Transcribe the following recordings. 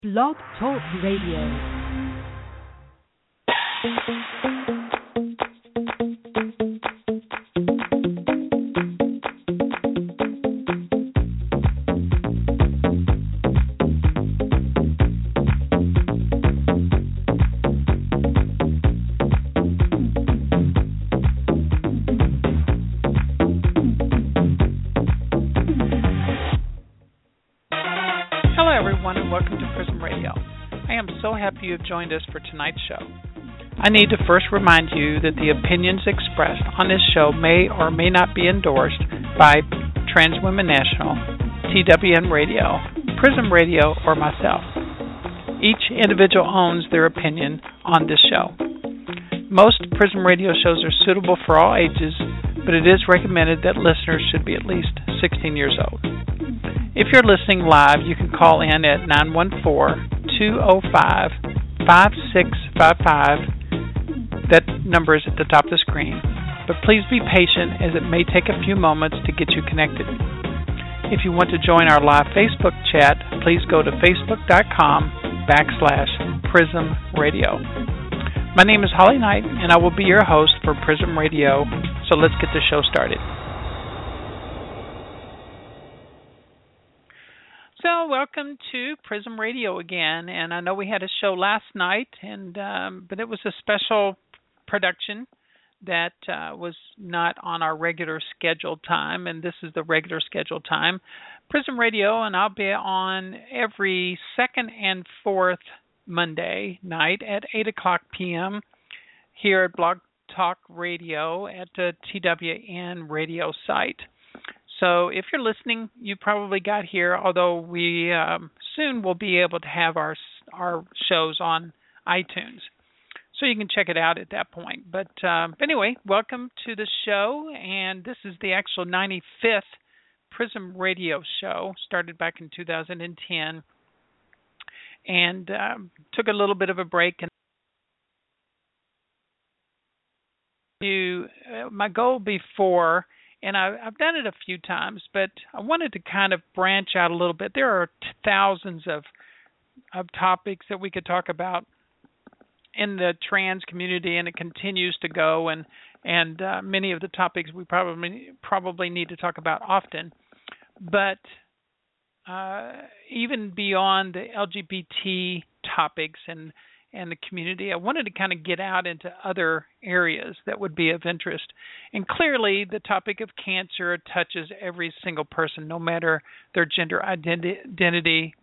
Blog Talk Radio. Happy you have joined us for tonight's show. I need to first remind you that the opinions expressed on this show may or may not be endorsed by Trans Women National, TWN Radio, Prism Radio, or myself. Each individual owns their opinion on this show. Most Prism Radio shows are suitable for all ages, but it is recommended that listeners should be at least 16 years old. If you're listening live, you can call in at 914-205-5655. That number is at the top of the screen. But please be patient as it may take a few moments to get you connected. If you want to join our live Facebook chat, please go to facebook.com/Prism Radio. My name is Holly Knight, and I will be your host for Prism Radio. So let's get the show started. So welcome to Prism Radio again, and I know we had a show last night, but it was a special production that was not on our regular scheduled time, and this is the regular scheduled time. Prism Radio, and I'll be on every second and fourth Monday night at 8 o'clock p.m. here at Blog Talk Radio at the TWN radio site. So if you're listening, you probably got here, although we soon will be able to have our shows on iTunes. So you can check it out at that point. But anyway, welcome to the show. And this is the actual 95th Prism Radio show, started back in 2010. And took a little bit of a break. And my goal before... And I've done it a few times, but I wanted to kind of branch out a little bit. There are thousands of topics that we could talk about in the trans community, and it continues to go. And many of the topics we probably need to talk about often. But even beyond the LGBT topics and the community, I wanted to kind of get out into other areas that would be of interest. And clearly, the topic of cancer touches every single person, no matter their gender identity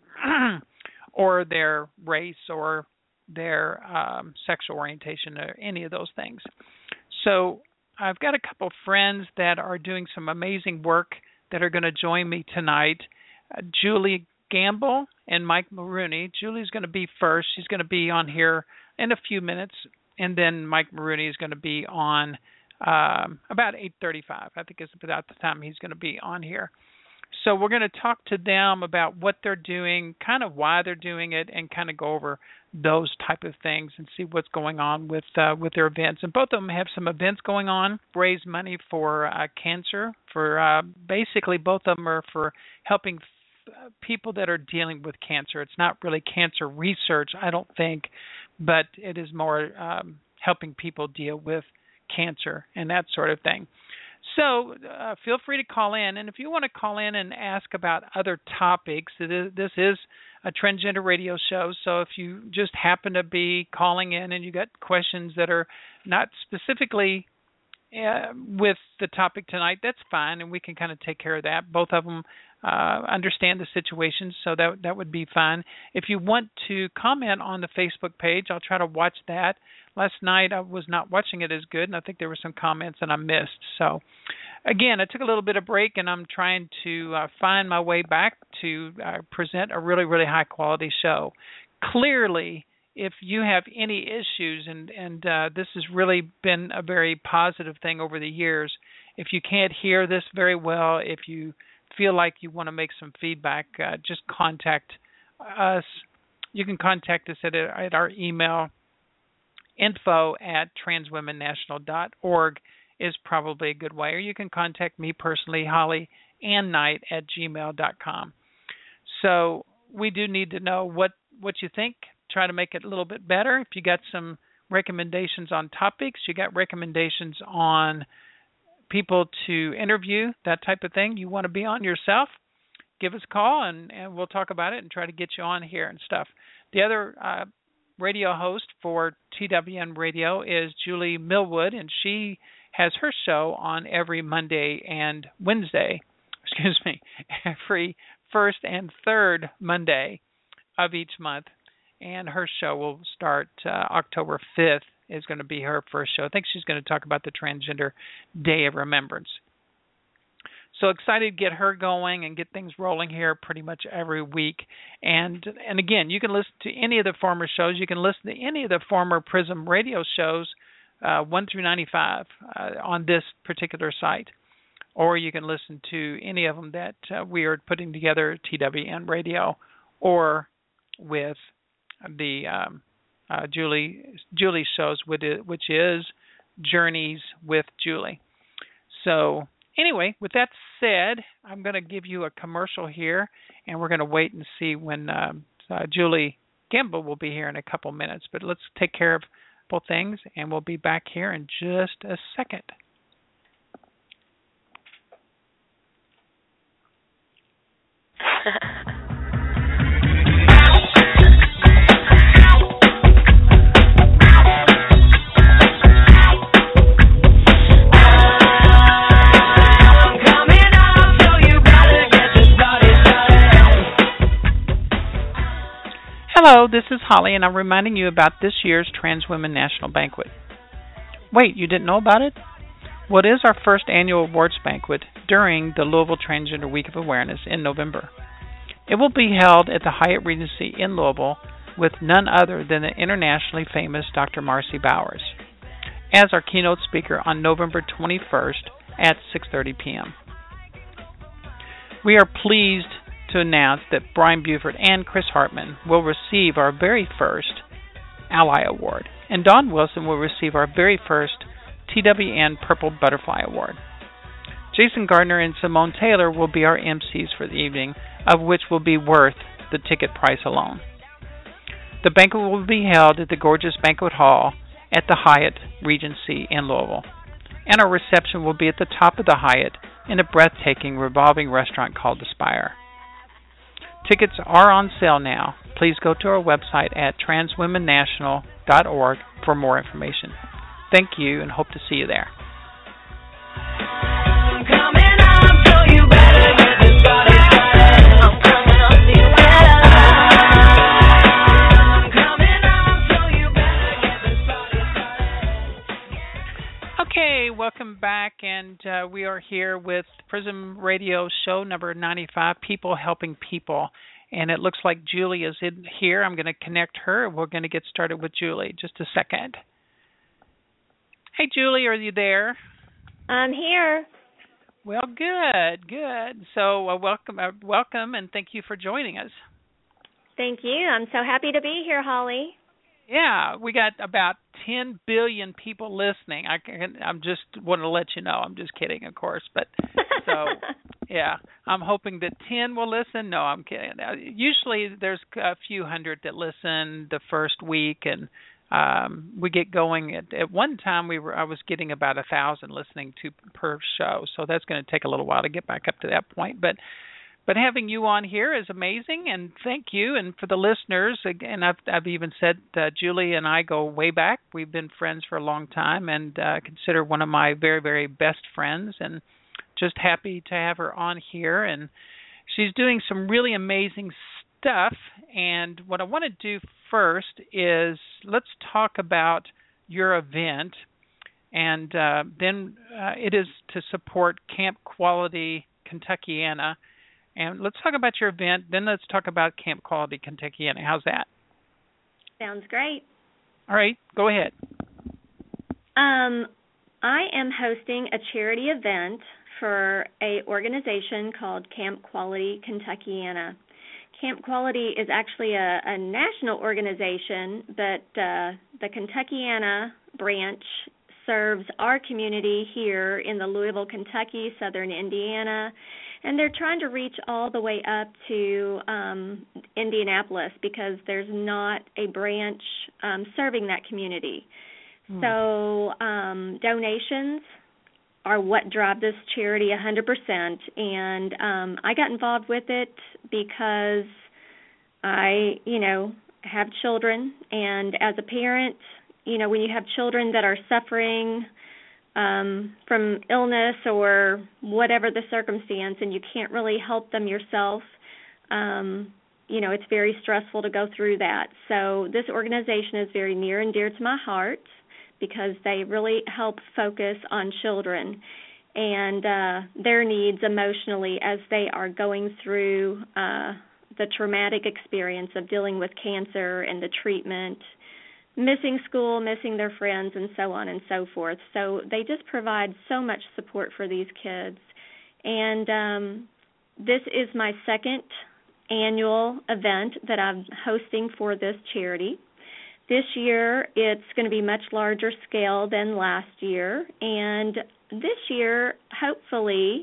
or their race or their sexual orientation or any of those things. So I've got a couple of friends that are doing some amazing work that are going to join me tonight. Julie Gamble and Mike Maroney. Julie's going to be first. She's going to be on here in a few minutes, and then Mike Maroney is going to be on about 8:35. I think it's about the time he's going to be on here. So we're going to talk to them about what they're doing, kind of why they're doing it, and kind of go over those type of things and see what's going on with their events. And both of them have some events going on, raise money for cancer. For basically, both of them are for helping people that are dealing with cancer. It's not really cancer research, I don't think, but it is more helping people deal with cancer and that sort of thing. So feel free to call in, and if you want to call in and ask about other topics, this is a transgender radio show, so if you just happen to be calling in and you got questions that are not specifically with the topic tonight, that's fine, and we can kind of take care of that. Both of them understand the situation, so that would be fine. If you want to comment on the Facebook page, I'll try to watch that. Last night I was not watching it as good, and I think there were some comments that I missed. So, again, I took a little bit of break, and I'm trying to find my way back to present a really, really high-quality show. Clearly, if you have any issues, and this has really been a very positive thing over the years, if you can't hear this very well, if you feel like you want to make some feedback, just contact us. You can contact us at our email. info@transwomennational.org is probably a good way. Or you can contact me personally, Holly Ann Knight at gmail.com. So we do need to know what what you think. Try to make it a little bit better. If you got some recommendations on topics, you got recommendations on people to interview, that type of thing, you want to be on yourself, give us a call and we'll talk about it and try to get you on here and stuff. The other radio host for TWN Radio is Julie Millwood, and she has her show on every Monday and Wednesday, every first and third Monday of each month. And her show will start October 5th is going to be her first show. I think she's going to talk about the Transgender Day of Remembrance. So excited to get her going and get things rolling here pretty much every week. And again, you can listen to any of the former shows. You can listen to any of the former Prism radio shows, 1 through 95, on this particular site. Or you can listen to any of them that we are putting together, TWN Radio, or with the Julie shows, which is Journeys with Julie. So anyway, with that said, I'm going to give you a commercial here, and we're going to wait and see when Julie Campbell will be here in a couple minutes. But let's take care of both things, and we'll be back here in just a second. Hello, this is Holly, and I'm reminding you about this year's Trans Women National Banquet. Wait, you didn't know about it? Well, it is our first annual awards banquet during the Louisville Transgender Week of Awareness in November. It will be held at the Hyatt Regency in Louisville with none other than the internationally famous Dr. Marcy Bowers as our keynote speaker on November 21st at 6:30 p.m. We are pleased to announce that Brian Buford and Chris Hartman will receive our very first Ally Award, and Dawn Wilson will receive our very first TWN Purple Butterfly Award. Jason Gardner and Simone Taylor will be our MCs for the evening, of which will be worth the ticket price alone. The banquet will be held at the gorgeous banquet hall at the Hyatt Regency in Louisville, and our reception will be at the top of the Hyatt in a breathtaking revolving restaurant called The Spire. Tickets are on sale now. Please go to our website at transwomennational.org for more information. Thank you and hope to see you there. Okay, welcome back, and we are here with Prism Radio show number 95, People Helping People, and it looks like Julie is in here. I'm going to connect her. We're going to get started with Julie. Just a second. Hey, Julie, are you there? I'm here. Well, good. So welcome, and thank you for joining us. Thank you. I'm so happy to be here, Holly. Yeah, we got about 10 billion people listening. I'm just want to let you know. I'm just kidding, of course. But so, yeah, I'm hoping that 10 will listen. No, I'm kidding. Usually there's a few hundred that listen the first week, and we get going. At one time, I was getting about 1,000 listening to per show. So that's going to take a little while to get back up to that point. But having you on here is amazing, and thank you. And for the listeners, again, I've even said Julie and I go way back. We've been friends for a long time, and consider one of my very, very best friends. And just happy to have her on here. And she's doing some really amazing stuff. And what I want to do first is let's talk about your event, and then it is to support Camp Quality Kentuckiana. And let's talk about your event, then let's talk about Camp Quality Kentuckiana. How's that? Sounds great. All right, go ahead. I am hosting a charity event for an organization called Camp Quality Kentuckiana. Camp Quality is actually a national organization, but the Kentuckiana branch serves our community here in the Louisville, Kentucky, southern Indiana, And they're trying to reach all the way up to Indianapolis because there's not a branch serving that community. So donations are what drive this charity 100%. And I got involved with it because I, have children. And as a parent, when you have children that are suffering from illness or whatever the circumstance, and you can't really help them yourself, it's very stressful to go through that. So this organization is very near and dear to my heart because they really help focus on children and their needs emotionally as they are going through the traumatic experience of dealing with cancer and the treatment, missing school, missing their friends, and so on and so forth. So they just provide so much support for these kids. And this is my second annual event that I'm hosting for this charity. This year, it's going to be much larger scale than last year. And this year, hopefully,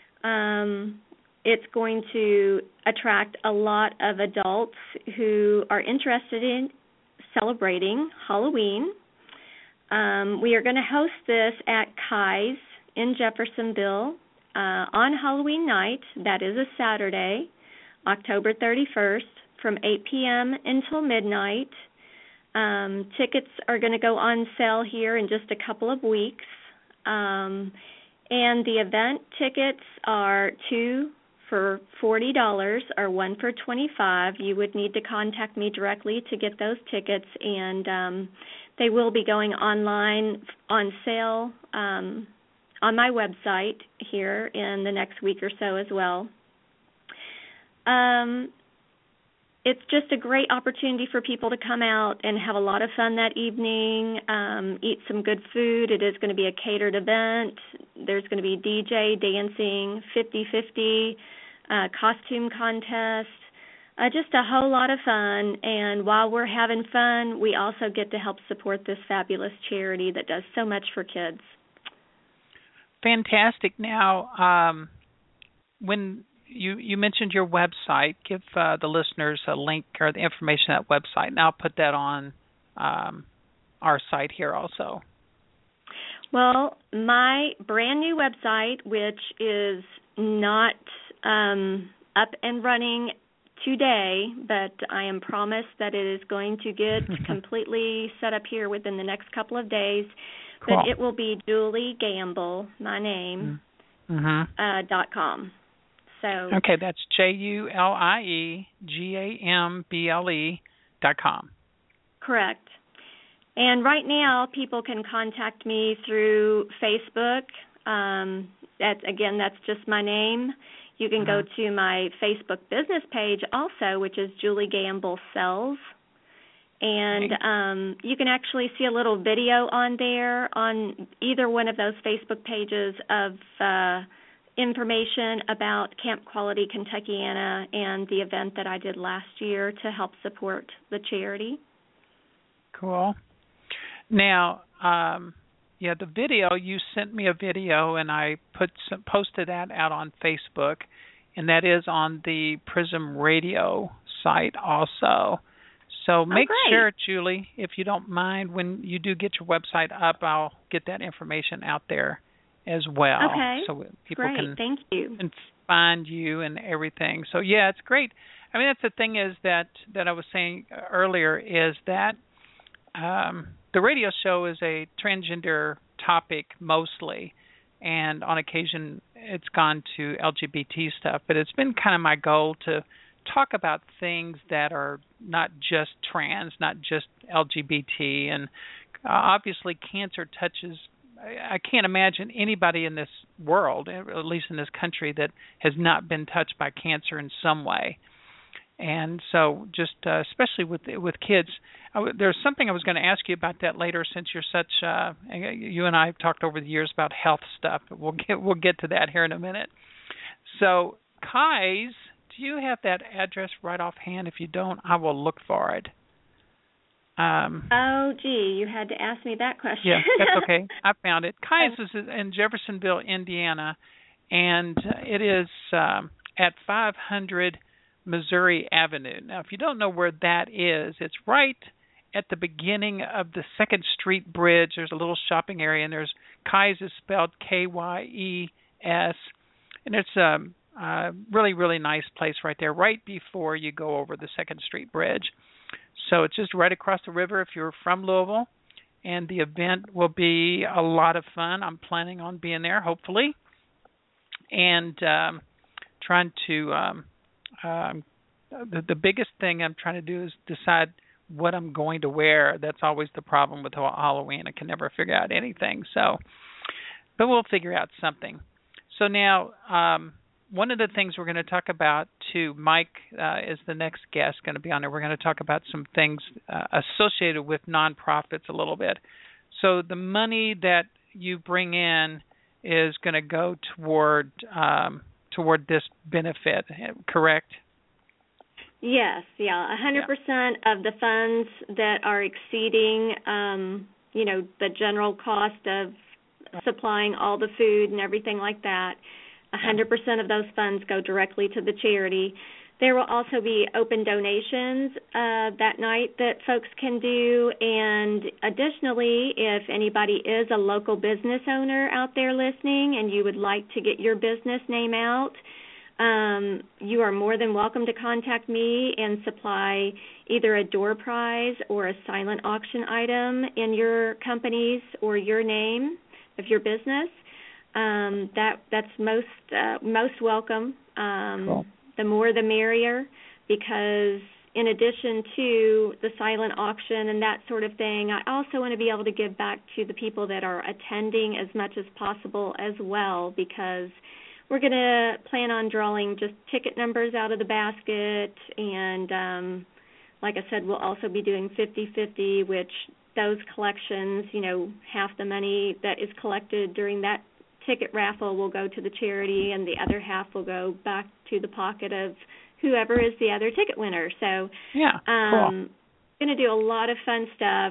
it's going to attract a lot of adults who are interested in celebrating Halloween. We are going to host this at Kai's in Jeffersonville on Halloween night. That is a Saturday, October 31st, from 8 p.m. until midnight. Tickets are going to go on sale here in just a couple of weeks. And the event tickets are $2 for $40 or $1 for $25. You would need to contact me directly to get those tickets, and they will be going online on sale on my website here in the next week or so as well. It's just a great opportunity for people to come out and have a lot of fun that evening, eat some good food. It is going to be a catered event. There's going to be DJ, dancing, 50-50, costume contest, just a whole lot of fun. And while we're having fun, we also get to help support this fabulous charity that does so much for kids. Fantastic. Now, when you mentioned your website, give the listeners a link or the information to that website, and I'll put that on our site here also. Well, my brand new website, which is not up and running today, but I am promised that it is going to get completely set up here within the next couple of days. Cool. But it will be Julie Gamble, my name, .com. So okay, that's JuliEgamble.com. Correct. And right now, people can contact me through Facebook. That's just my name. You can go to my Facebook business page also, which is Julie Gamble Sells. And you can actually see a little video on there on either one of those Facebook pages of information about Camp Quality Kentuckiana and the event that I did last year to help support the charity. Cool. Now, the video, you sent me a video, and I posted that out on Facebook, and that is on the Prism Radio site also. So make sure, Julie, if you don't mind, when you do get your website up, I'll get that information out there as well. Okay. So people Thank you. can find you and everything. So, yeah, it's great. I mean, that's the thing is that I was saying earlier is that the radio show is a transgender topic mostly, and on occasion it's gone to LGBT stuff, but it's been kind of my goal to talk about things that are not just trans, not just LGBT, and obviously cancer touches, I can't imagine anybody in this world, at least in this country, that has not been touched by cancer in some way. And so just especially with kids, there's something I was going to ask you about that later, since you're such you and I have talked over the years about health stuff. We'll get to that here in a minute. So Kai's, do you have that address right offhand? If you don't, I will look for it. You had to ask me that question. Yeah, that's okay. I found it. Kai's is in Jeffersonville, Indiana, and it is at 500 Missouri Avenue. Now, if you don't know where that is, it's right at the beginning of the 2nd Street Bridge. There's a little shopping area, and there's Kyes is spelled Kyes, and it's a really, really nice place right there, right before you go over the 2nd Street Bridge. So it's just right across the river if you're from Louisville, and the event will be a lot of fun. I'm planning on being there, hopefully, and trying to the biggest thing I'm trying to do is decide what I'm going to wear. That's always the problem with Halloween. I can never figure out anything. So, but we'll figure out something. So now, one of the things we're going to talk about too, Mike is the next guest going to be on there. We're going to talk about some things associated with nonprofits a little bit. So the money that you bring in is going to go toward this benefit, correct? Yes, 100% of the funds that are exceeding, the general cost of supplying all the food and everything like that, 100% of those funds go directly to the charity. There will also be open donations that night that folks can do, and additionally, if anybody is a local business owner out there listening and you would like to get your business name out, you are more than welcome to contact me and supply either a door prize or a silent auction item in your company's or your name of your business. That's most welcome. Cool. The more the merrier, because in addition to the silent auction and that sort of thing, I also want to be able to give back to the people that are attending as much as possible as well, because we're going to plan on drawing just ticket numbers out of the basket, and like I said, we'll also be doing 50-50, which those collections, half the money that is collected during that ticket raffle will go to the charity, and the other half will go back to the pocket of whoever is the other ticket winner. So, cool. Going to do a lot of fun stuff,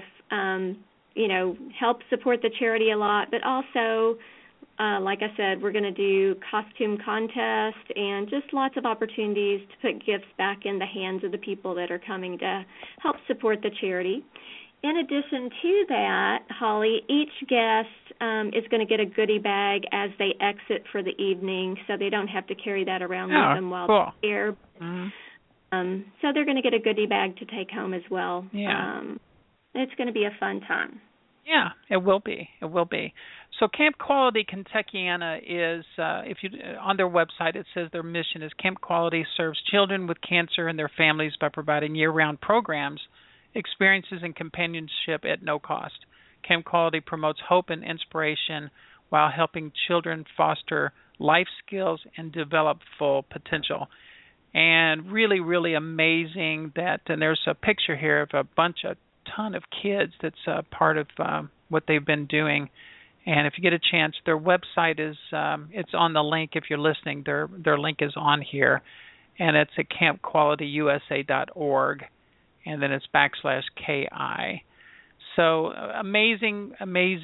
help support the charity a lot, but also, like I said, we're going to do costume contests and just lots of opportunities to put gifts back in the hands of the people that are coming to help support the charity. In addition to that, Holly, each guest is going to get a goodie bag as they exit for the evening, so they don't have to carry that around with them while they're here. Mm-hmm. So they're going to get a goodie bag to take home as well. Yeah. It's going to be a fun time. Yeah, it will be. It will be. So Camp Quality Kentuckiana is, if you on their website, it says their mission is Camp Quality serves children with cancer and their families by providing year-round programs, experiences, and companionship at no cost. Camp Quality promotes hope and inspiration while helping children foster life skills and develop full potential. And really, really amazing that, and there's a picture here of a ton of kids that's part of what they've been doing. And if you get a chance, their website is it's on the link. If you're listening, their link is on here, and it's at campqualityusa.org, and then it's /KI. So amazing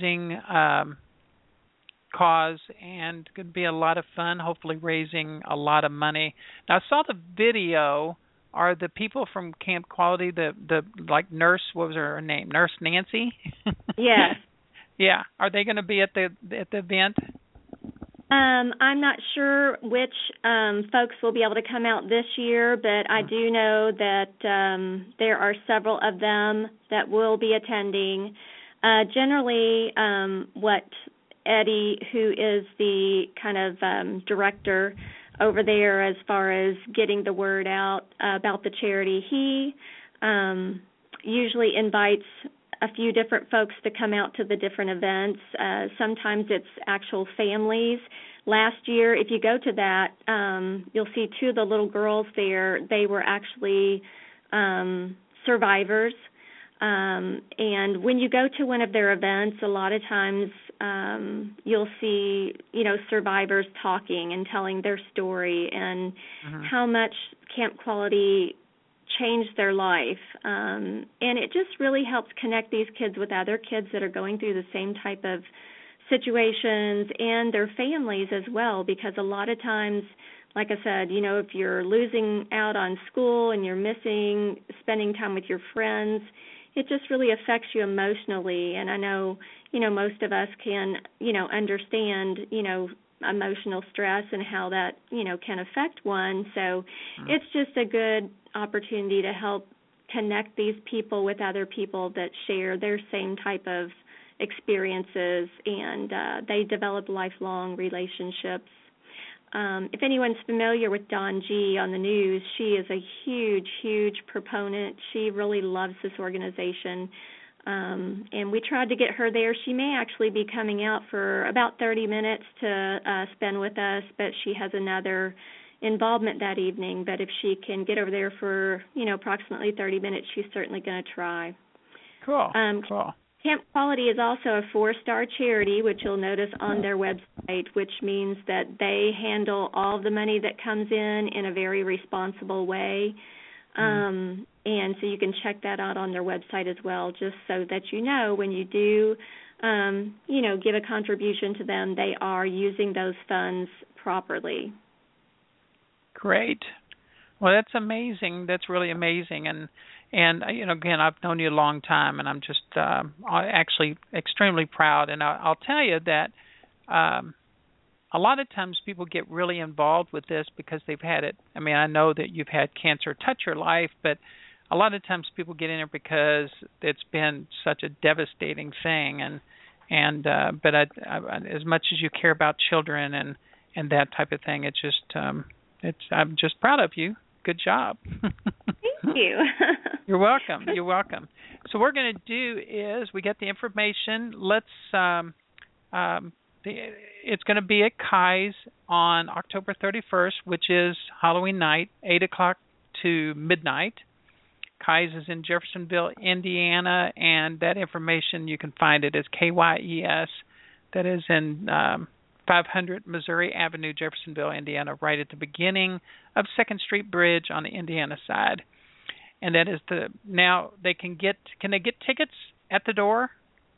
cause, and could be a lot of fun. Hopefully, raising a lot of money. Now, I saw the video. Are the people from Camp Quality the like nurse? What was her name? Nurse Nancy. Yes. Yeah. Are they going to be at the event? I'm not sure which folks will be able to come out this year, but I do know that there are several of them that will be attending. Generally, what Eddie, who is the kind of director over there as far as getting the word out about the charity, he usually invites a few different folks to come out to the different events. Sometimes it's actual families. Last year, if you go to that, you'll see two of the little girls there. They were actually survivors. And when you go to one of their events, a lot of times you'll see, survivors talking and telling their story and how much Camp Quality changed their life. And it just really helps connect these kids with other kids that are going through the same type of situations and their families as well, because a lot of times, like I said, if you're losing out on school and you're missing spending time with your friends, it just really affects you emotionally. And I know, most of us can, understand, emotional stress and how that, can affect one. So it's just a good opportunity to help connect these people with other people that share their same type of experiences, and they develop lifelong relationships. If anyone's familiar with Dawn G on the news, she is a huge, huge proponent. She really loves this organization, and we tried to get her there. She may actually be coming out for about 30 minutes to spend with us, but she has another involvement that evening. But if she can get over there for, approximately 30 minutes, she's certainly going to try. Cool. Cool. Camp Quality is also a 4-star charity, which you'll notice on their website, which means that they handle all of the money that comes in a very responsible way. And so you can check that out on their website as well, just so that when you do, give a contribution to them, they are using those funds properly. Great. Well, that's amazing. That's really amazing. And again, I've known you a long time, and I'm just actually extremely proud. And I'll tell you that a lot of times people get really involved with this because they've had it. I mean, I know that you've had cancer touch your life, but a lot of times people get in there because it's been such a devastating thing. But as much as you care about children and that type of thing, it's just I'm just proud of you. Good job. Thank you. You're welcome. You're welcome. So what we're going to do is we get the information. Let's it's going to be at Kai's on October 31st, which is Halloween night, 8 o'clock to midnight. Kai's is in Jeffersonville, Indiana, and that information you can find it as KYES. That is in 500 Missouri Avenue, Jeffersonville, Indiana, right at the beginning of 2nd Street Bridge on the Indiana side. And that is now they can they get tickets at the door?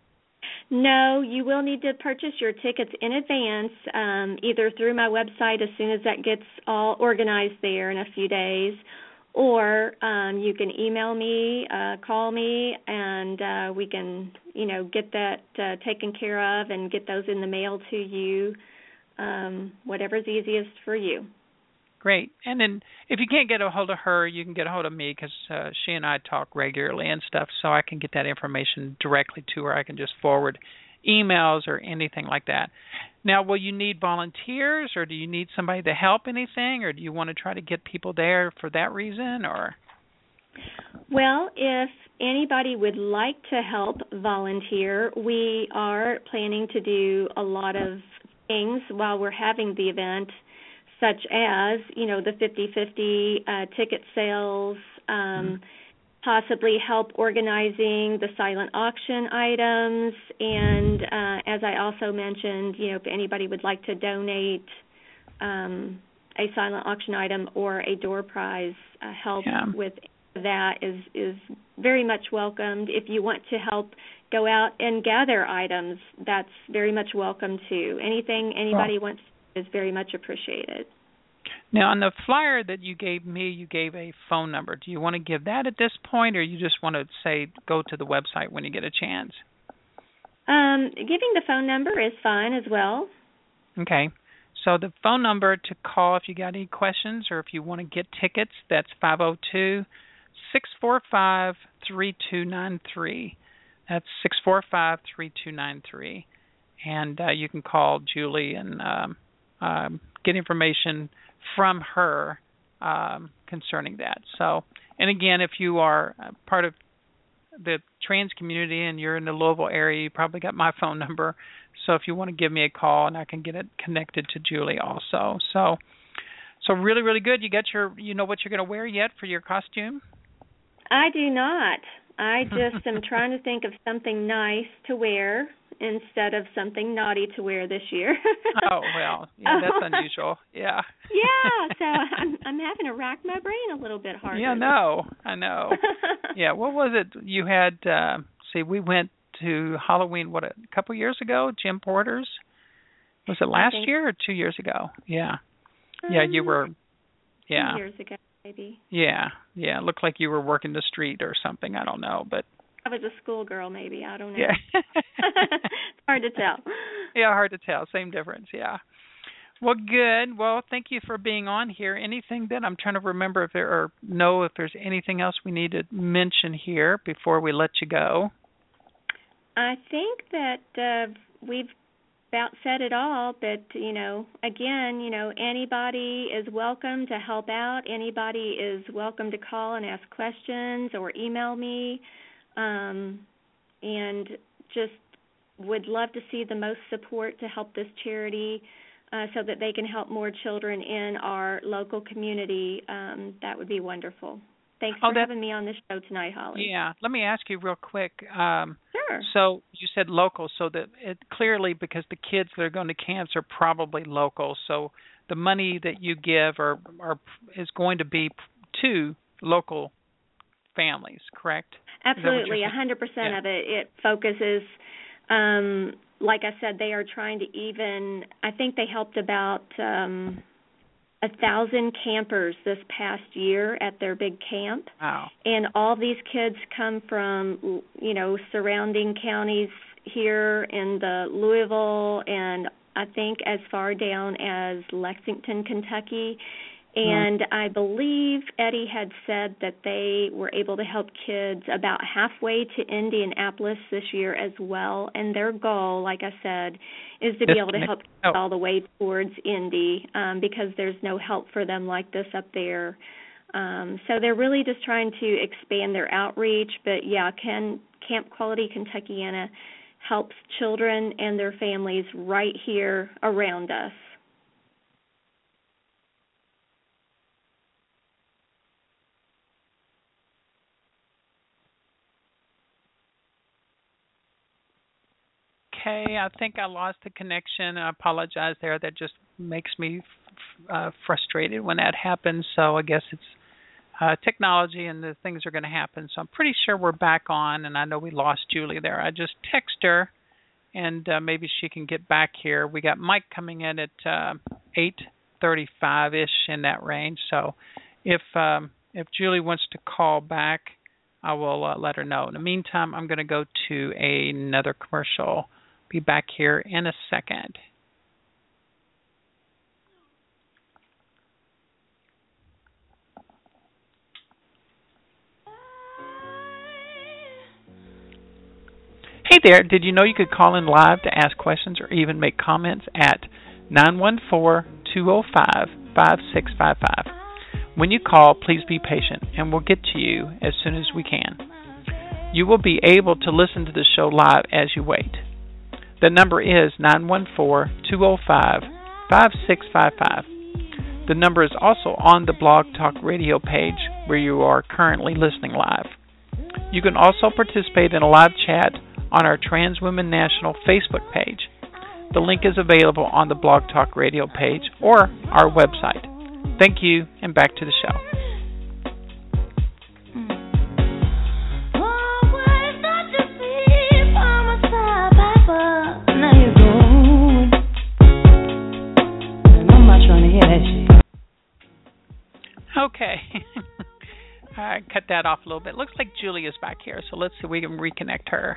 No, you will need to purchase your tickets in advance, either through my website as soon as that gets all organized there in a few days, or you can email me, call me, and we can, get that taken care of and get those in the mail to you, whatever's easiest for you. Great. And then if you can't get a hold of her, you can get a hold of me because she and I talk regularly and stuff, so I can get that information directly to her. I can just forward emails or anything like that. Now, will you need volunteers, or do you need somebody to help anything, or do you want to try to get people there for that reason? Or Well, if anybody would like to help volunteer, we are planning to do a lot of things while we're having the event, such as, the 50/50 ticket sales, possibly help organizing the silent auction items, and as I also mentioned, if anybody would like to donate a silent auction item or a door prize, help with that is very much welcomed. If you want to help go out and gather items, that's very much welcome too. Anything anybody wants is very much appreciated. Now, on the flyer that you gave me, you gave a phone number. Do you want to give that at this point, or you just want to say go to the website when you get a chance? Giving the phone number is fine as well. Okay. So the phone number to call if you got any questions or if you want to get tickets, that's 502-645-3293. That's 645-3293. And you can call Julie and get information from her concerning that. So, and again, if you are part of the trans community and you're in the Louisville area, you probably got my phone number. So if you want to give me a call, and I can get it connected to Julie also. So really, really good. You know what you're going to wear yet for your costume? I do not. I just am trying to think of something nice to wear instead of something naughty to wear this year. Oh, well, yeah, that's unusual. Yeah. Yeah, so I'm having to rack my brain a little bit harder. Yeah, I know. Yeah, what was it you had? We went to Halloween, a couple years ago, Jim Porter's? Was it last year or 2 years ago? Yeah. Yeah, you were, 2 years ago, maybe. Yeah, it looked like you were working the street or something. I don't know, but. I was a schoolgirl, maybe. I don't know. Yeah. It's hard to tell. Yeah, hard to tell. Same difference, yeah. Well, good. Well, thank you for being on here. Anything that I'm trying to remember if there's anything else we need to mention here before we let you go. I think that we've about said it all, but, again, anybody is welcome to help out. Anybody is welcome to call and ask questions or email me, and just would love to see the most support to help this charity so that they can help more children in our local community. That would be wonderful. Thanks for having me on the show tonight, Holly. Yeah. Let me ask you real quick. Sure. So you said local, so that it clearly, because the kids that are going to camps are probably local, so the money that you give is going to be to local families, correct? Absolutely, 100% of it. It focuses, like I said, they are trying to I think they helped about 1,000 campers this past year at their big camp. Wow. And all these kids come from, surrounding counties here in the Louisville and I think as far down as Lexington, Kentucky. And I believe Eddie had said that they were able to help kids about halfway to Indianapolis this year as well. And their goal, like I said, is to be able to help kids all the way towards Indy because there's no help for them like this up there. So they're really just trying to expand their outreach. But, yeah, Camp Quality Kentuckiana helps children and their families right here around us. Okay, I think I lost the connection. I apologize there. That just makes me frustrated when that happens. So I guess it's technology and the things are going to happen. So I'm pretty sure we're back on, and I know we lost Julie there. I just text her, and maybe she can get back here. We got Mike coming in at 8:35-ish in that range. So if Julie wants to call back, I will let her know. In the meantime, I'm going to go to another commercial. Be back here in a second. Hey there, did you know you could call in live to ask questions or even make comments at 914-205-5655. When you call, please be patient and we'll get to you as soon as we can. You will be able to listen to the show live as you wait. The number is 914-205-5655. The number is also on the Blog Talk Radio page where you are currently listening live. You can also participate in a live chat on our Trans Women National Facebook page. The link is available on the Blog Talk Radio page or our website. Thank you, and back to the show. Okay. I cut that off a little bit. Looks like Julie is back here, so let's see if we can reconnect her.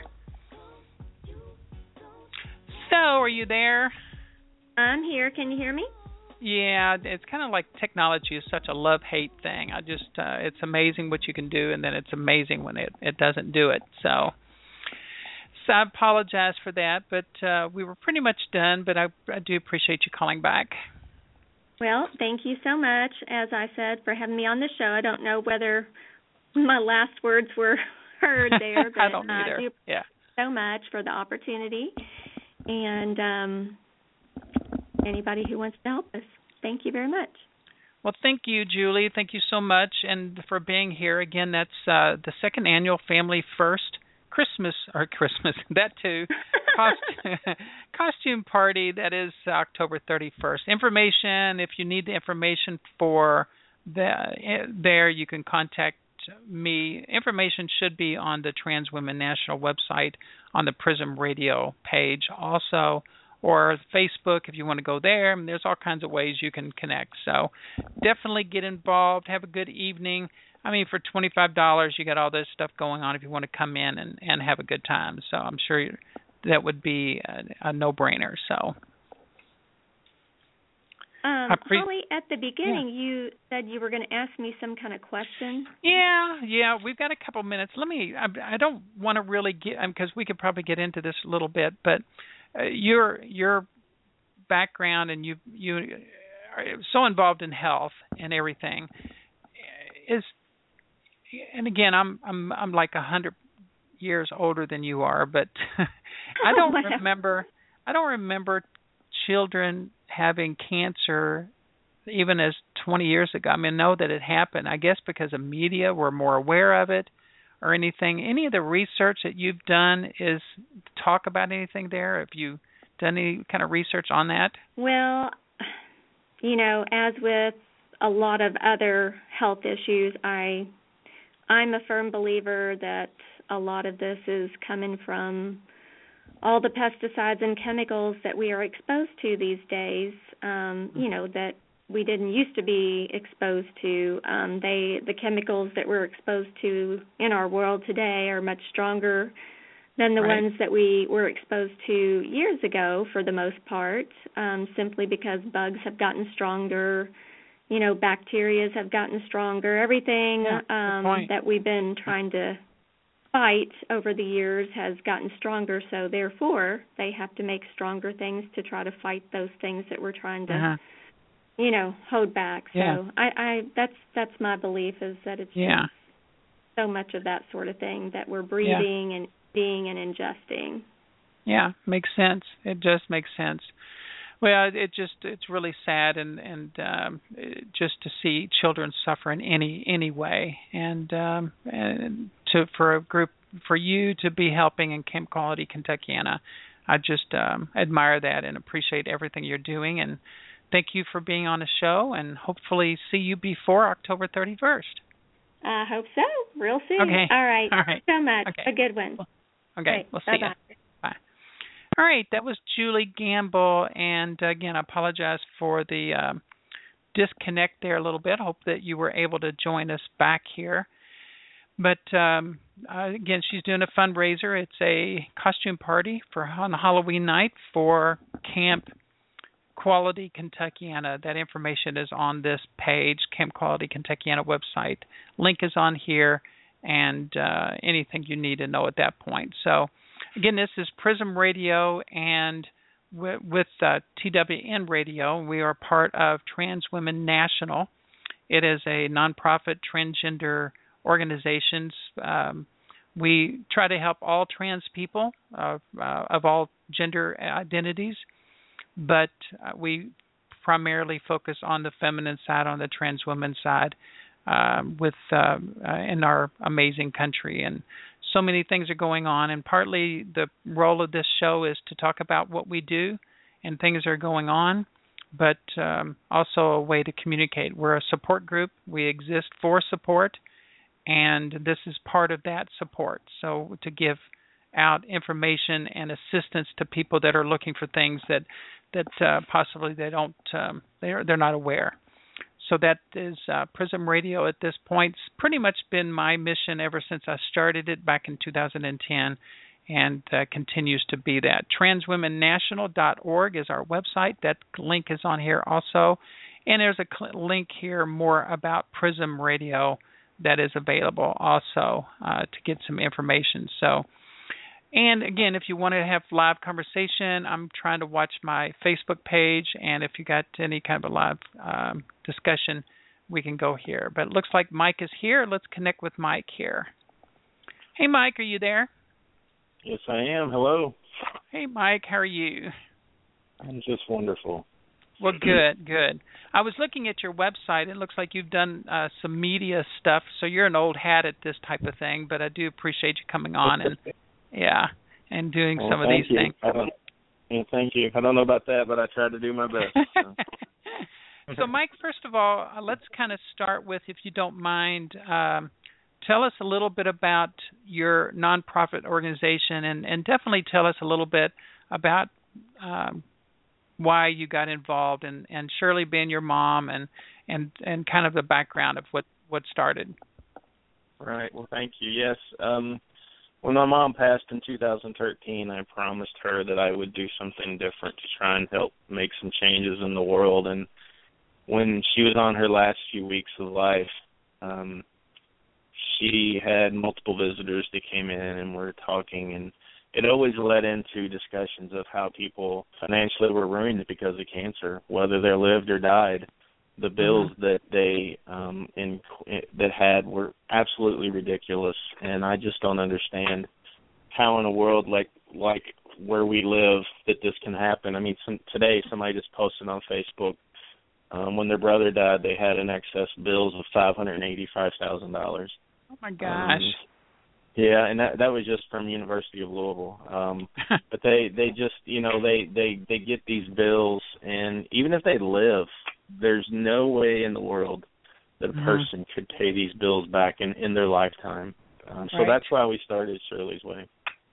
So, are you there? I'm here. Can you hear me? Yeah, it's kind of like technology is such a love-hate thing. It's amazing what you can do, and then it's amazing when it doesn't do it. So I apologize for that, but we were pretty much done, but I do appreciate you calling back. Well, thank you so much, as I said, for having me on the show. I don't know whether my last words were heard there, but I don't either. I do so much for the opportunity. And anybody who wants to help us, thank you very much. Well, thank you, Julie. Thank you so much, and for being here. Again, that's the second annual Family First Christmas, that too, costume party. That is October 31st. Information, if you need the information for there, you can contact me, information should be on the Trans Women National website on the Prism Radio page also, or Facebook if you want to go there. I mean, there's all kinds of ways you can connect. So definitely get involved. Have a good evening. I mean, for $25, you got all this stuff going on if you want to come in and have a good time. So I'm sure that would be a no-brainer. So. Holly, at the beginning, you said you were going to ask me some kind of question. Yeah, we've got a couple minutes. I don't want to really get, because we could probably get into this a little bit, but your background and you are so involved in health and everything is, and again, I'm like 100 years older than you are, but I don't remember children having cancer even as 20 years ago. I mean, I know that it happened, I guess because of media, we're more aware of it or anything. Any of the research that you've done is talk about anything there? Have you done any kind of research on that? Well, as with a lot of other health issues, I'm a firm believer that a lot of this is coming from all the pesticides and chemicals that we are exposed to these days, that we didn't used to be exposed to. The chemicals that we're exposed to in our world today are much stronger than the ones that we were exposed to years ago, for the most part, simply because bugs have gotten stronger, bacteria have gotten stronger. Everything that we've been trying to fight over the years has gotten stronger, so therefore they have to make stronger things to try to fight those things that we're trying to hold back. So I that's my belief, is that it's just so much of that sort of thing that we're breathing and eating and ingesting. Yeah, makes sense. It just makes sense. Well, it's really sad and just to see children suffer in any way, and for a group, for you to be helping in Camp Quality Kentuckiana, I just admire that and appreciate everything you're doing, and thank you for being on the show, and hopefully see you before October 31st. I hope so, real soon. Okay. All right. Thank you so much. Okay. A good one. Okay. We'll see Bye-bye. you. Bye. All right. That was Julie Gamble. And, again, I apologize for the disconnect there a little bit. I hope that you were able to join us back here. But, again, she's doing a fundraiser. It's a costume party on Halloween night for Camp Quality Kentuckiana. That information is on this page, Camp Quality Kentuckiana website. Link is on here, and anything you need to know at that point. So, again, this is Prism Radio, and with TWN Radio, we are part of Trans Women National. It is a nonprofit transgender organization. We try to help all trans people of all gender identities, but we primarily focus on the feminine side, on the trans women side, in our amazing country. And so many things are going on, and partly the role of this show is to talk about what we do and things are going on, but also a way to communicate. We're a support group. We exist for support, and this is part of that support. So to give out information and assistance to people that are looking for things that possibly they don't, they're not aware. So that is Prism Radio at this point. It's pretty much been my mission ever since I started it back in 2010, and continues to be that. Transwomennational.org is our website. That link is on here also. And there's a link here more about Prism Radio that is available also to get some information. So, and again, if you want to have live conversation, I'm trying to watch my Facebook page, and if you got any kind of a live discussion, we can go here. But it looks like Mike is here. Let's connect with Mike here. Hey, Mike, are you there? Yes, I am. Hello. Hey, Mike, how are you? I'm just wonderful. Well, good. I was looking at your website. It looks like you've done some media stuff, so you're an old hat at this type of thing, but I do appreciate you coming on and doing some of these things. Thank you. I don't know about that, but I tried to do my best. So, Mike, first of all, let's kind of start with, if you don't mind, tell us a little bit about your nonprofit organization, and definitely tell us a little bit about why you got involved, and Shirley being your mom, and kind of the background of what started. Right. Well, thank you. Yes. When my mom passed in 2013, I promised her that I would do something different to try and help make some changes in the world. And when she was on her last few weeks of life, she had multiple visitors that came in and were talking, and it always led into discussions of how people financially were ruined because of cancer, whether they lived or died. The bills that they that had were absolutely ridiculous, and I just don't understand how in a world like where we live that this can happen. I mean, today somebody just posted on Facebook when their brother died, they had in excess bills of $585,000. Oh my gosh! Yeah, and that was just from University of Louisville. But they just they get these bills, and even if they live, there's no way in the world that a person could pay these bills back in their lifetime. So that's why we started Shirley's Way.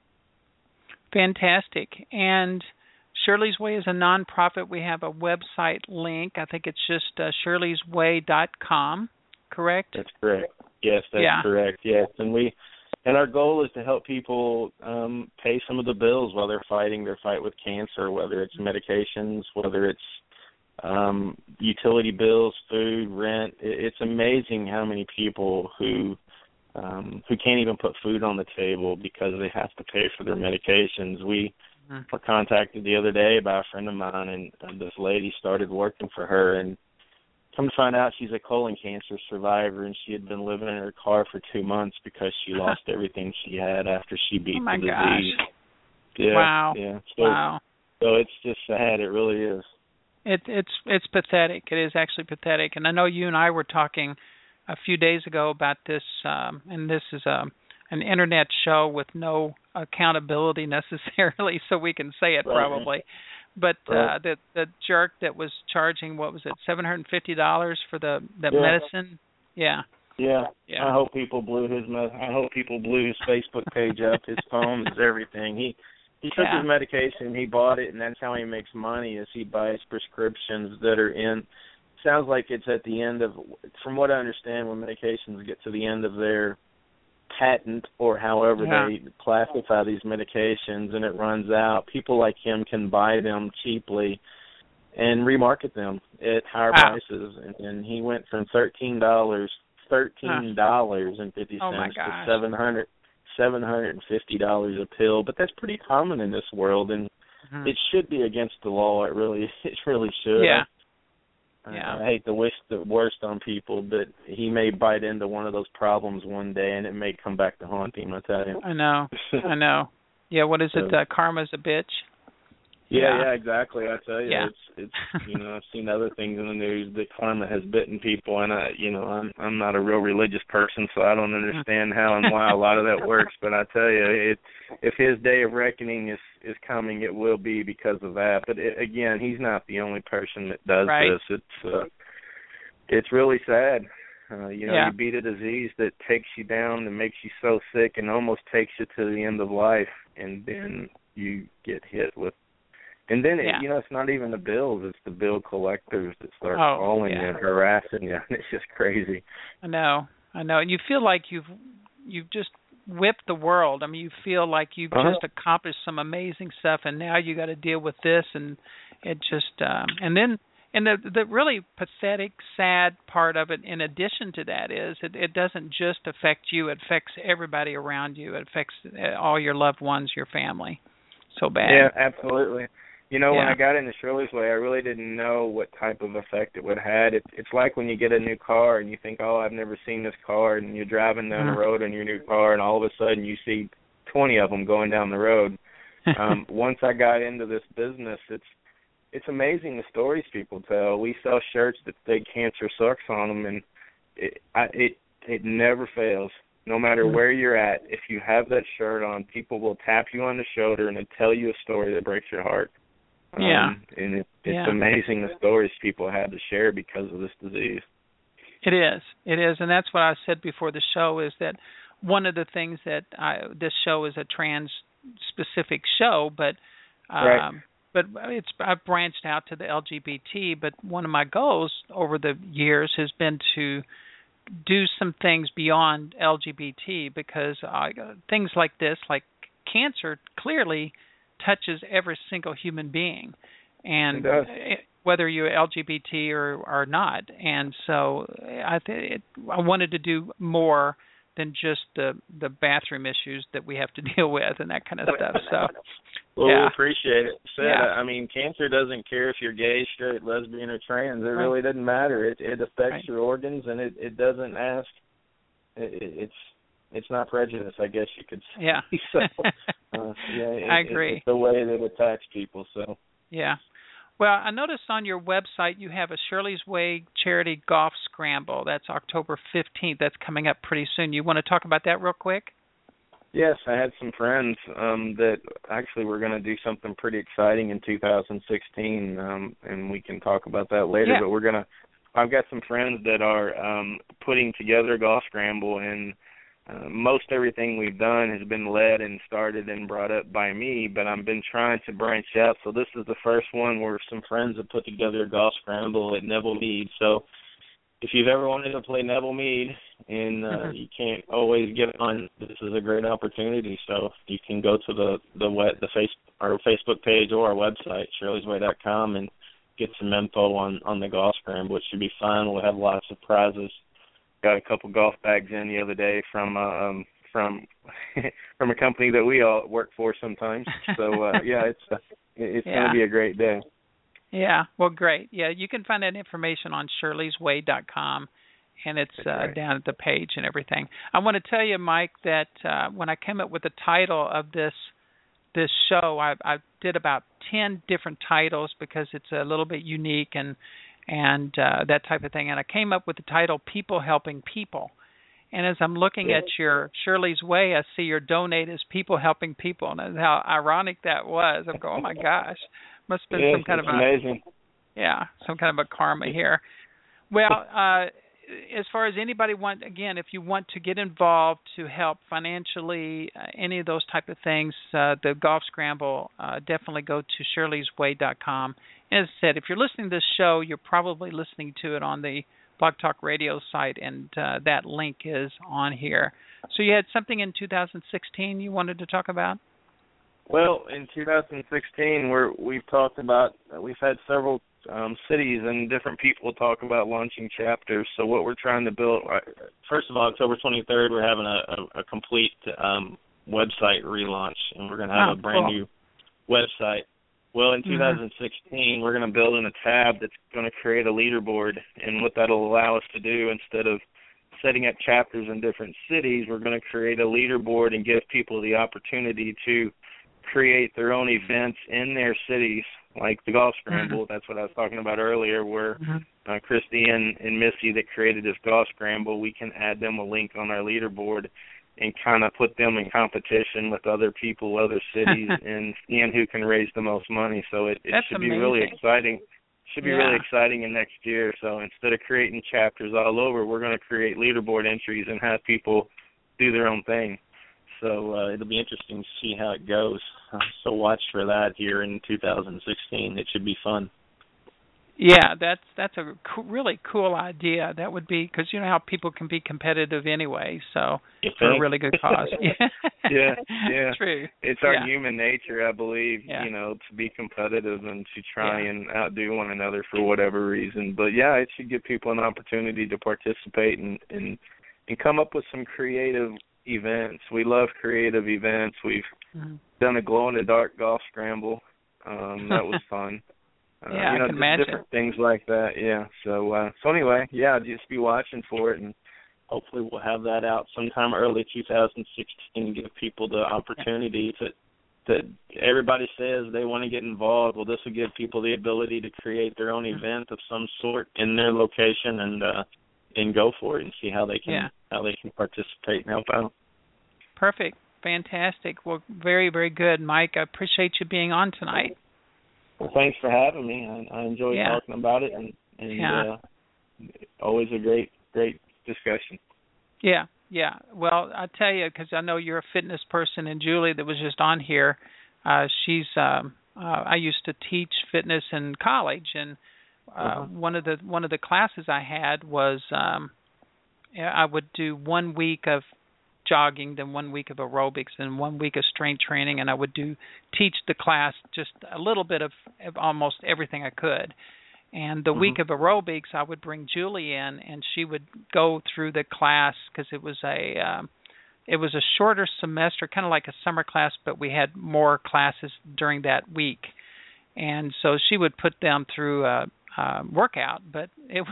Fantastic. And Shirley's Way is a nonprofit. We have a website link. I think it's just shirleysway.com, correct? That's correct. Yes, that's correct. Yes, and our goal is to help people pay some of the bills while they're fighting their fight with cancer, whether it's medications, whether it's utility bills, food, rent. It's amazing how many people who can't even put food on the table because they have to pay for their medications. We were contacted the other day by a friend of mine, and this lady started working for her, and come to find out she's a colon cancer survivor, and she had been living in her car for 2 months because she lost everything she had after she beat the disease. Yeah, wow. Yeah. So it's just sad. It really is. It's pathetic. It is actually pathetic. And I know you and I were talking a few days ago about this, and this is an internet show with no accountability necessarily, so we can say it probably. But the jerk that was charging, what was it, $750 for the medicine? Yeah. I hope people blew his Facebook page up, his phone, his everything. He took his medication, he bought it, and that's how he makes money, is he buys prescriptions that are in. Sounds like it's at the end of, from what I understand, when medications get to the end of their patent or however they classify these medications and it runs out, people like him can buy them cheaply and remarket them at higher prices. And he went from $13.50 to $750 a pill, but that's pretty common in this world, and it should be against the law. It really should. I hate to wish the worst on people, but he may bite into one of those problems one day, and it may come back to haunt him, I tell you. I know. Yeah, what is it? Karma's a bitch? Yeah, exactly. I tell you, it's I've seen other things in the news that karma has bitten people, and I'm not a real religious person, so I don't understand how and why a lot of that works. But I tell you, if his day of reckoning is coming, it will be because of that. But again, he's not the only person that does this. It's really sad. You beat a disease that takes you down and makes you so sick and almost takes you to the end of life, and then you get hit with. And then, it's not even the bills. It's the bill collectors that start calling you and harassing you. It's just crazy. I know. And you feel like you've just whipped the world. I mean, you feel like you've just accomplished some amazing stuff, and now you got to deal with this. And it just and the really pathetic, sad part of it, in addition to that, is it doesn't just affect you. It affects everybody around you. It affects all your loved ones, your family. So bad. Yeah, absolutely. When I got into Shirley's Way, I really didn't know what type of effect it would have. It's like when you get a new car and you think, I've never seen this car, and you're driving down the road in your new car, and all of a sudden you see 20 of them going down the road. Once I got into this business, it's amazing the stories people tell. We sell shirts that say Cancer Sucks on them, and it never fails. No matter where you're at, if you have that shirt on, people will tap you on the shoulder and tell you a story that breaks your heart. And it's amazing the stories people have to share because of this disease. It is, and that's what I said before the show, is that one of the things that this show is a trans-specific show, but right. But I've branched out to the LGBT. But one of my goals over the years has been to do some things beyond LGBT, because things like this, like cancer, clearly touches every single human being, and whether you're LGBT or not. And so I wanted to do more than just the bathroom issues that we have to deal with and that kind of stuff. So, well, we appreciate it. I mean, cancer doesn't care if you're gay, straight, lesbian, or trans. It really doesn't matter. It affects your organs, and it doesn't ask. It's not prejudice, I guess you could say. Yeah. So, I agree. It's the way that it attacks people. So. Yeah. Well, I noticed on your website you have a Shirley's Way charity golf scramble. That's October 15th. That's coming up pretty soon. You want to talk about that real quick? Yes, I had some friends that actually were going to do something pretty exciting in 2016, and we can talk about that later. Yeah. But I've got some friends that are putting together a golf scramble, and most everything we've done has been led and started and brought up by me, but I've been trying to branch out. So this is the first one where some friends have put together a golf scramble at Neville Mead. So if you've ever wanted to play Neville Mead and you can't always get on, this is a great opportunity. So you can go to our Facebook page or our website, shirleysway.com, and get some info on the golf scramble. It should be fun. We'll have lots of prizes. Got a couple golf bags in the other day from a company that we all work for sometimes. So it's going to be a great day. Yeah, well, great. Yeah, you can find that information on shirleysway.com, and it's down at the page and everything. I want to tell you, Mike, that when I came up with the title of this show, I did about 10 different titles because it's a little bit unique and that type of thing. And I came up with the title People Helping People. And as I'm looking at your Shirley's Way, I see your donate as People Helping People. And how ironic that was. I'm going, oh, my gosh. Must have been some kind of amazing. Some kind of a karma here. Well, as far as anybody if you want to get involved to help financially, any of those type of things, the golf scramble, definitely go to shirleysway.com. As I said, if you're listening to this show, you're probably listening to it on the Blog Talk Radio site, and that link is on here. So you had something in 2016 you wanted to talk about? Well, in 2016, we've had several cities and different people talk about launching chapters. So what we're trying to build, first of all, October 23rd, we're having a complete website relaunch, and we're going to have a brand new website. Well, in 2016, we're going to build in a tab that's going to create a leaderboard, and what that'll allow us to do, instead of setting up chapters in different cities, we're going to create a leaderboard and give people the opportunity to create their own events in their cities, like the golf scramble. That's what I was talking about earlier, where Christy and Missy that created this golf scramble, we can add them a link on our leaderboard and kind of put them in competition with other people, other cities, and seeing who can raise the most money. So it should be really exciting. Should be really exciting in next year. So instead of creating chapters all over, we're going to create leaderboard entries and have people do their own thing. So it'll be interesting to see how it goes. So watch for that here in 2016. It should be fun. Yeah, that's a really cool idea. That would be, because you know how people can be competitive anyway, so for a really good cause. Yeah. True. It's our human nature, I believe, to be competitive and to try and outdo one another for whatever reason. But yeah, it should give people an opportunity to participate and come up with some creative events. We love creative events. We've done a glow-in-the-dark golf scramble. That was fun. I can imagine. Different things like that, yeah. So anyway, just be watching for it, and hopefully we'll have that out sometime early 2016 to give people the opportunity to everybody says they want to get involved. Well, this will give people the ability to create their own event of some sort in their location and go for it and see how they can participate and help out. Perfect. Fantastic. Well, very, very good, Mike. I appreciate you being on tonight. Well, thanks for having me. I enjoy talking about it, and always a great great discussion. Yeah. Well, I tell you, because I know you're a fitness person, and Julie that was just on here, she's. I used to teach fitness in college, and one of the classes I had was I would do 1 week of jogging, then 1 week of aerobics, and 1 week of strength training, and I would teach the class just a little bit of almost everything I could. And the week of aerobics, I would bring Julie in, and she would go through the class because it was a shorter semester, kind of like a summer class, but we had more classes during that week. And so she would put them through a workout, but it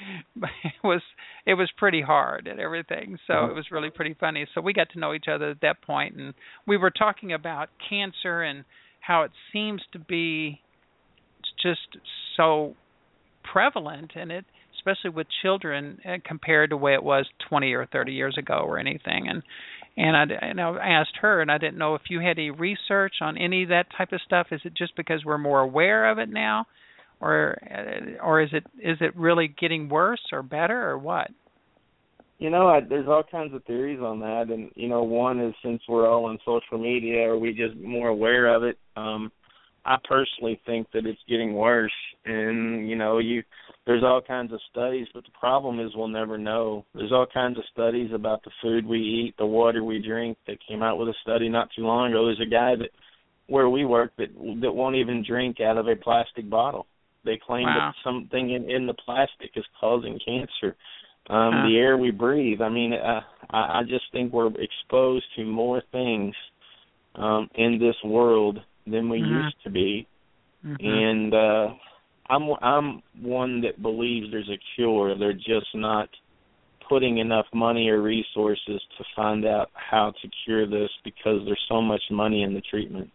was pretty hard and everything. So it was really pretty funny. So we got to know each other at that point, and we were talking about cancer and how it seems to be just so prevalent, and it, especially with children, compared to the way it was 20 or 30 years ago or anything. And I asked her, and I didn't know if you had any research on any of that type of stuff. Is it just because we're more aware of it now, or is it really getting worse or better or what? There's all kinds of theories on that, and one is since we're all on social media, are we just more aware of it? I personally think that it's getting worse, and there's all kinds of studies, but the problem is we'll never know. There's all kinds of studies about the food we eat, the water we drink. They came out with a study not too long ago. There's a guy where we work that won't even drink out of a plastic bottle. They claim that something in the plastic is causing cancer. The air we breathe. I just think we're exposed to more things in this world than we used to be, and I'm one that believes there's a cure. They're just not putting enough money or resources to find out how to cure this because there's so much money in the treatment.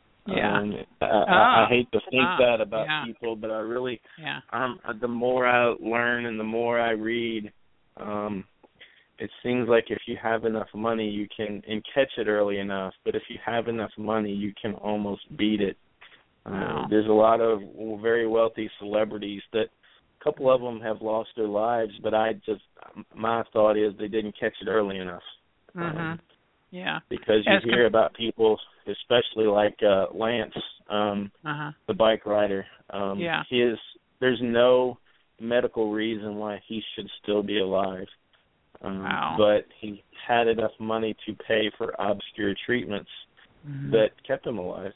I hate to think that about people, but I really, the more I learn and the more I read, it seems like if you have enough money, you can and catch it early enough. But if you have enough money, you can almost beat it. There's a lot of very wealthy celebrities that a couple of them have lost their lives, but my thought is they didn't catch it early enough. Because you hear about people, especially like Lance, the bike rider. There's no medical reason why he should still be alive. But he had enough money to pay for obscure treatments that kept him alive.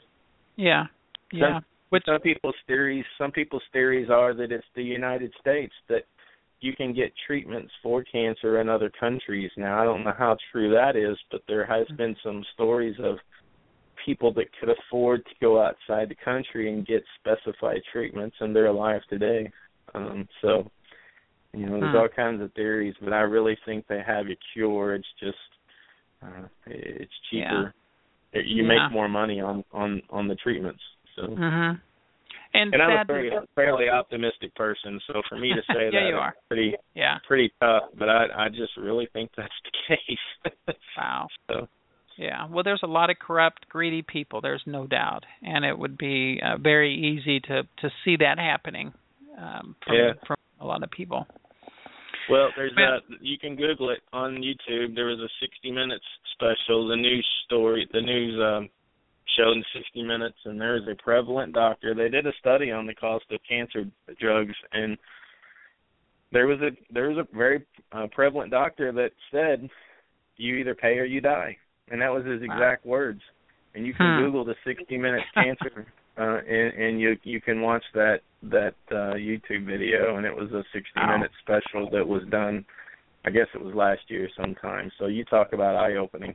Some people's theories are that it's the United States that you can get treatments for cancer in other countries. Now, I don't know how true that is, but there has been some stories of people that could afford to go outside the country and get specified treatments, and they're alive today. There's all kinds of theories, but I really think they have a cure. It's just it's cheaper. You make more money on the treatments. So. And I'm a fairly optimistic person, so for me to say that is pretty tough, but I just really think that's the case. Well, there's a lot of corrupt, greedy people, there's no doubt, and it would be very easy to see that happening from a lot of people. Well, you can Google it on YouTube. There was a 60 Minutes special, the news showed in 60 Minutes, and there's a prevalent doctor. They did a study on the cost of cancer drugs, and there was a very prevalent doctor that said, you either pay or you die. And that was his exact words. And you can Google the 60 Minutes cancer, and you can watch that YouTube video, and it was a 60-minute special that was done, I guess it was last year sometime. So you talk about eye-opening.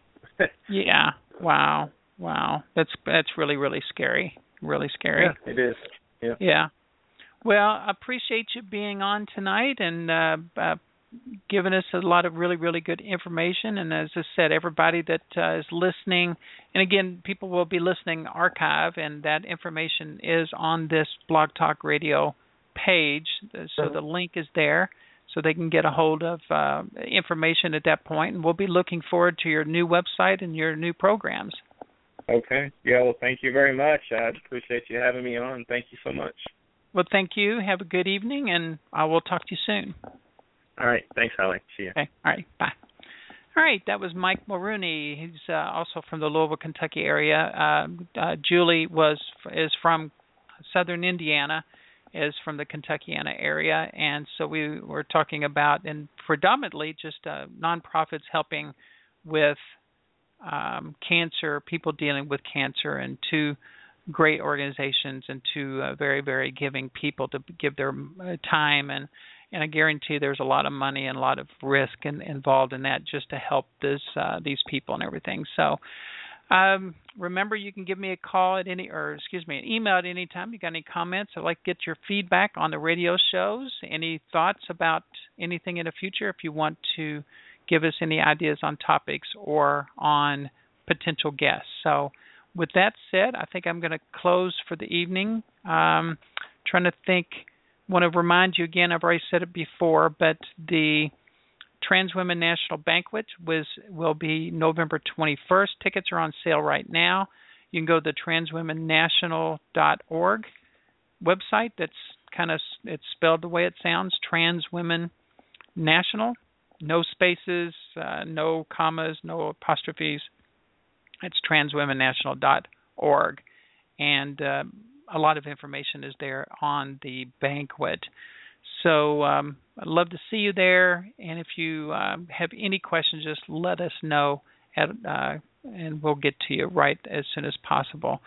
Wow. That's really, really scary. Really scary. Yeah, it is. Yeah. Well, I appreciate you being on tonight and giving us a lot of really, really good information. And as I said, everybody that is listening, and again, people will be listening archive, and that information is on this Blog Talk Radio page. So the link is there, so they can get a hold of information at that point. And we'll be looking forward to your new website and your new programs. Okay. Yeah, well, thank you very much. I appreciate you having me on. Thank you so much. Well, thank you. Have a good evening, and I will talk to you soon. All right. Thanks, Holly. See you. Okay. All right. Bye. All right. That was Mike Mulrooney. He's also from the Louisville, Kentucky area. Julie is from Southern Indiana, is from the Kentuckiana area, and so we were talking about, and predominantly just nonprofits helping with cancer, people dealing with cancer, and two great organizations and two very, very giving people to give their time, and I guarantee there's a lot of money and a lot of risk involved in that just to help these people and everything. So remember, you can give me a call at an email at any time. You got any comments? I'd like to get your feedback on the radio shows. Any thoughts about anything in the future? If you want to give us any ideas on topics or on potential guests. So with that said, I think I'm going to close for the evening. Trying to think. Want to remind you again, I've already said it before, but the Trans Women National Banquet will be November 21st. Tickets are on sale right now. You can go to the transwomennational.org website. It's spelled the way it sounds, Trans Women National. No spaces, no commas, no apostrophes. It's transwomennational.org. And a lot of information is there on the banquet. So I'd love to see you there. And if you have any questions, just let us know, and we'll get to you right as soon as possible.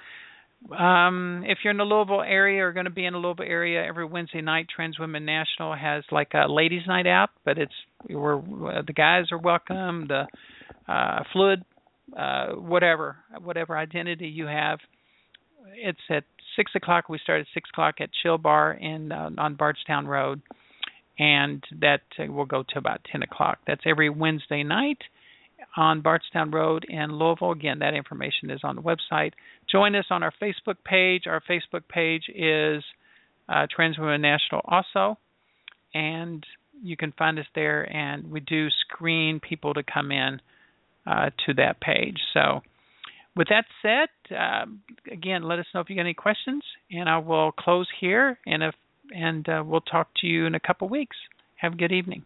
If you're in the Louisville area or going to be in the Louisville area, every Wednesday night, Trans Women National has like a ladies' night out, but the guys are welcome. The fluid, whatever identity you have, it's at 6 o'clock. We start at 6 o'clock at Chill Bar on Bardstown Road, and that will go to about 10 o'clock. That's every Wednesday night on Bardstown Road in Louisville. Again, that information is on the website. Join us on our Facebook page. Our Facebook page is Trans Women National also, and you can find us there, and we do screen people to come in to that page. So with that said, again, let us know if you got any questions, and I will close here, and we'll talk to you in a couple weeks. Have a good evening.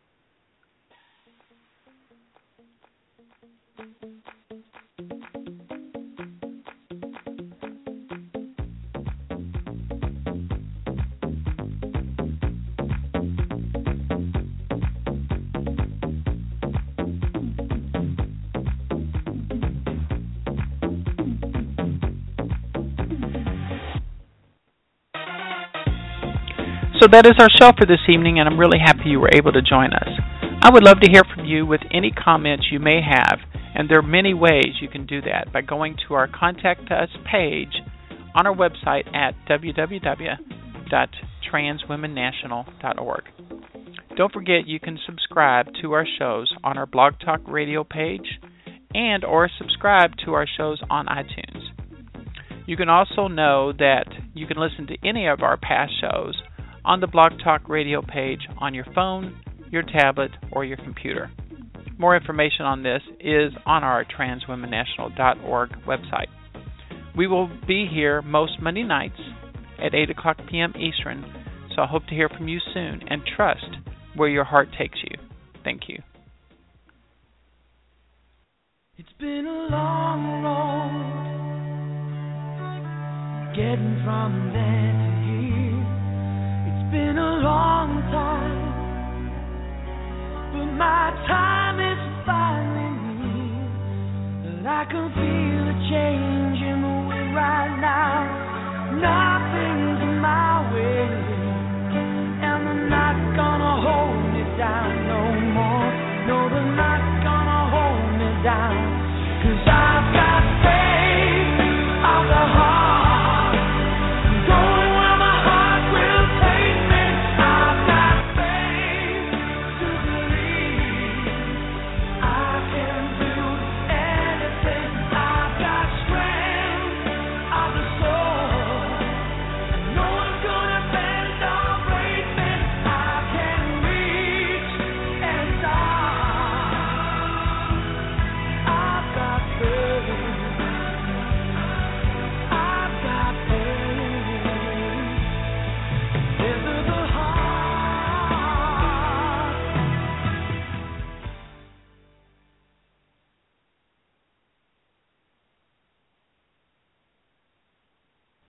So that is our show for this evening, and I'm really happy you were able to join us. I would love to hear from you with any comments you may have, and there are many ways you can do that by going to our Contact Us page on our website at www.transwomennational.org. Don't forget you can subscribe to our shows on our Blog Talk Radio page and or subscribe to our shows on iTunes. You can also know that you can listen to any of our past shows on the Blog Talk Radio page on your phone, your tablet, or your computer. More information on this is on our transwomennational.org website. We will be here most Monday nights at 8 o'clock p.m. Eastern, so I hope to hear from you soon, and trust where your heart takes you. Thank you. It's been a long road getting from there to here. It's been a long time, but my time is finally near. But I can feel a change